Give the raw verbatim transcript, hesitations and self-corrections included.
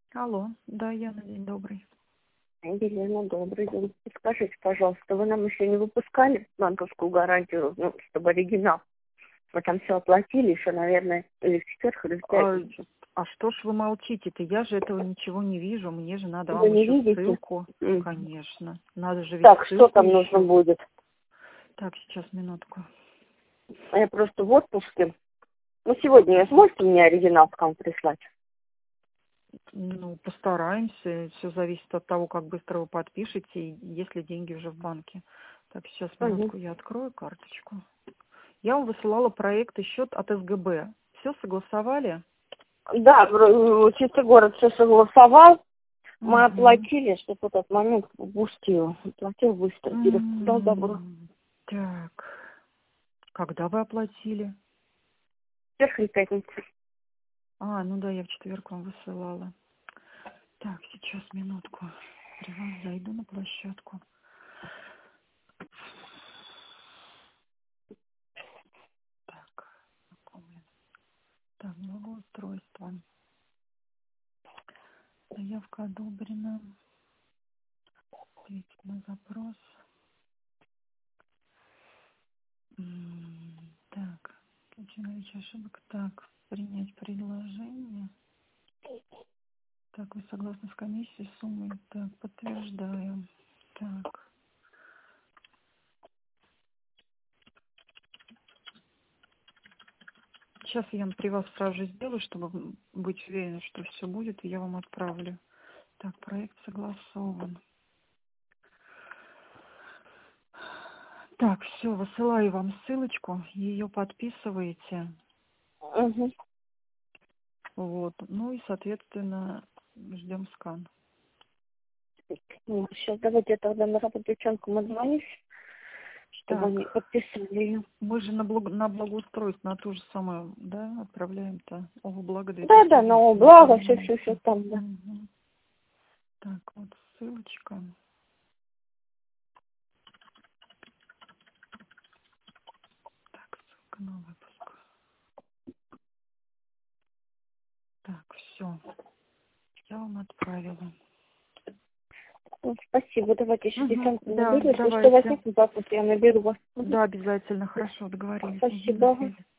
Алло, да, Яна, день добрый. Елена, добрый день. Скажите, пожалуйста, вы нам еще не выпускали банковскую гарантию, ну, чтобы оригинал? Вы там все оплатили еще, наверное, или в четверг, или в А, пятницу. а что ж вы молчите-то? Я же этого ничего не вижу. Мне же надо Вы вам не еще видите? ссылку. Мгм. Конечно. Надо же ведь Так, что ссылку там нужно еще. будет? Так, сейчас, минутку. А я просто в отпуске. Ну, сегодня вы сможете мне оригинал к вам прислать? Ну, постараемся. Все зависит от того, как быстро вы подпишете, и есть ли деньги уже в банке. Так, сейчас, Угу. минутку, я открою карточку. Я вам высылала проект и счет от СГБ. Все согласовали? Да, вро- чистый город все согласовал. Мы Угу. оплатили, чтобы в этот момент упустил. Оплатил быстро, передал добро. М, Так, когда вы оплатили? Четверг или пятница. А, ну да, я в четверг вам высылала. Так, сейчас, минутку. При вас зайду на площадку. Так, знакомлен. Так, благоустройство. Заявка одобрена. Ответить на запрос. М, Так, случай наличия ошибок. Так, принять предложение. Так, вы согласны с комиссией с суммой? Так, подтверждаю. Так, сейчас я при вас сразу же сделаю, чтобы быть уверены, что все будет, и я вам отправлю. Так, проект согласован. Так, все, высылаю вам ссылочку, ее подписываете. Угу. Вот. Ну и, соответственно, ждем скан. Ну, сейчас давайте я тогда на работу девчонкам отзвонюсь, чтобы Так, они подписали ее. мы же на, благ... на благоустройство, на ту же самую, да, отправляем-то. О, благо две Да, тысячи да, на двести благо, все, все, заполняется. все там, да. Мгм. Так, вот ссылочка. Так, ссылка на выпуск. Так, все, я вам отправила. Ну, спасибо, давайте еще Угу, девчонку да, наберу. Если что давайте. возникнет, завтра я наберу вас. Мгм. Да, обязательно. Хорошо, договорились. Угу, до Спасибо. связи.